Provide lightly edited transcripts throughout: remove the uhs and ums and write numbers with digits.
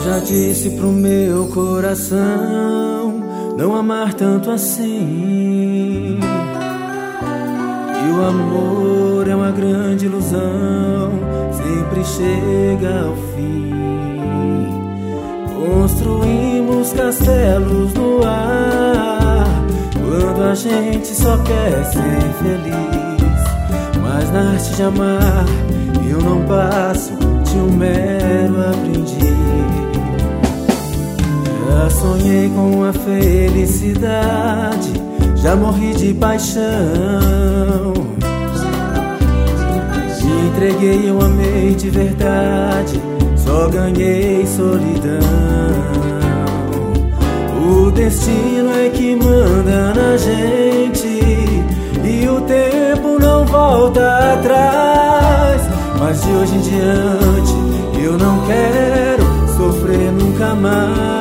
já disse pro meu coração não amar tanto assim. E o amor é uma grande ilusão, sempre chega ao fim. Construímos castelos no ar quando a gente só quer ser feliz. Mas na arte de amar eu não passo de um mero aprendiz. Já sonhei com a felicidade, já morri de paixão. Me entreguei, eu amei de verdade, só ganhei solidão. O destino é que manda na gente e o tempo não volta atrás. Mas de hoje em diante eu não quero sofrer nunca mais.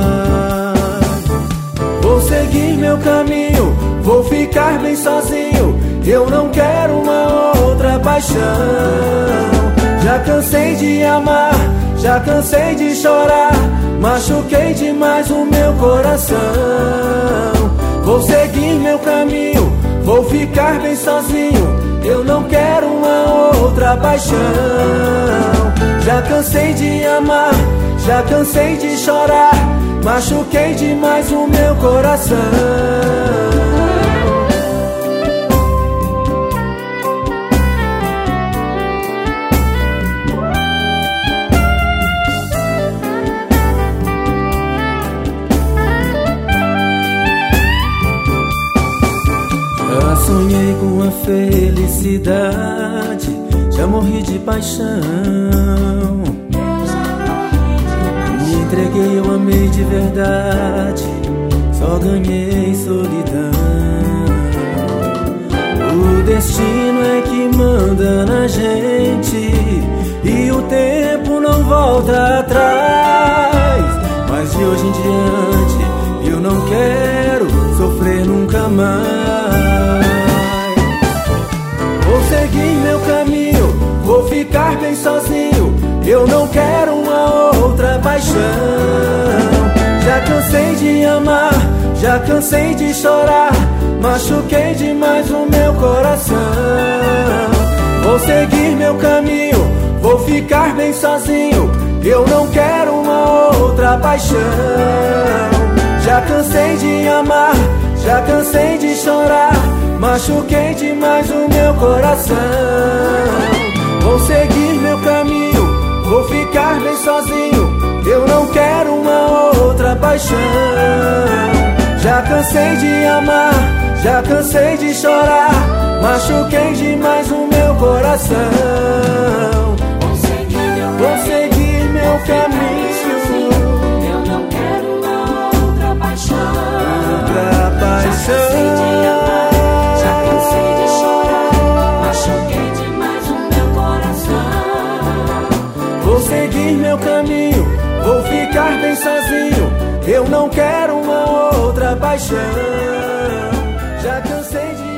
Vou seguir meu caminho, vou ficar bem sozinho. Eu não quero uma outra paixão. Já cansei de amar, já cansei de chorar. Machuquei demais o meu coração. Vou seguir meu caminho, vou ficar bem sozinho. Eu não quero uma outra paixão. Já cansei de amar, já cansei de chorar. Machuquei demais o meu coração. Já sonhei com a felicidade, já morri de paixão. Me entreguei, eu amei de verdade, só ganhei solidão. O destino é que manda na gente e o tempo não volta atrás. Mas de hoje em diante eu não quero sofrer nunca mais. Vou seguir meu caminho, vou ficar bem sozinho. Eu não quero uma outra paixão. Já cansei de amar, já cansei de chorar. Machuquei demais o meu coração. Vou seguir meu caminho, vou ficar bem sozinho. Eu não quero uma outra paixão. Já cansei de amar, já cansei de chorar. Machuquei demais o meu coração. Vou seguir meu caminho, vou ficar bem sozinho. Eu não quero uma outra paixão. Já cansei de amar, já cansei de chorar. Machuquei demais o meu coração. Vou seguir meu caminho. Eu não quero uma outra paixão. Outra paixão. Já cansei de chorar. Machuquei demais o meu coração. Vou seguir meu caminho, vou ficar bem sozinho. Eu não quero uma outra paixão. Já cansei de